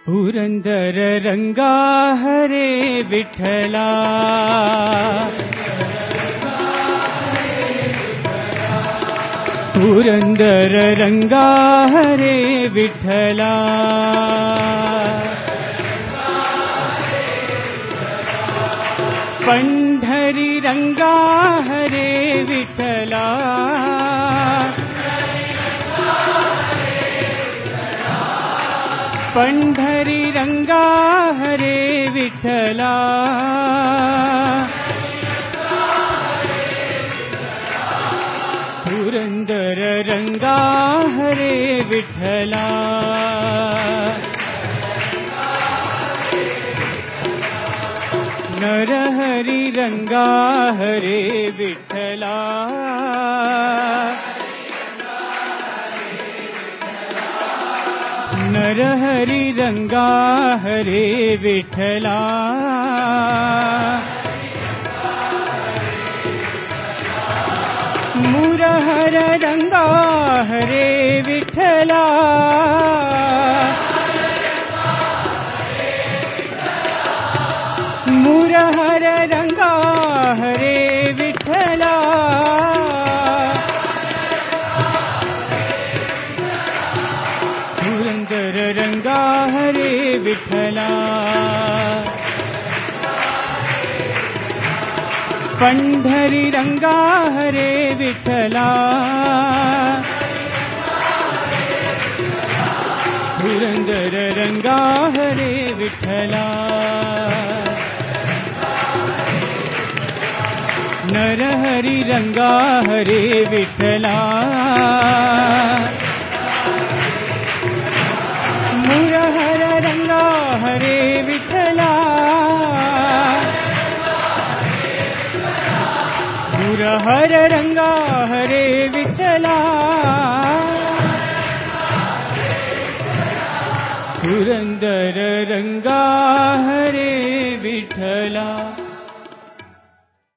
पुरंदर रंगा हरे विठला, पुरंदर रंगा हरे विठला, पंढरी रंगा हरे विठला, पंढरी रंगा हरे विठला, पुरंदर रंगा हरे विठला, नरहरि रंगा हरे विठला, नरहरि रंगा हरे विठला, मुरहर रंगा हरे विठला, मुरहर रंगा हरे विठला, पुरंदर रंगा हरे विठला, पंढरी रंगा हरे विठला, पुरंदर रंगा हरे विठला, नरहरि रंगा हरे विठला, मुरहर रंगा हरे विठला, मुरहर रंगा हरे विठला, पुरंदर रंगा हरे विठला।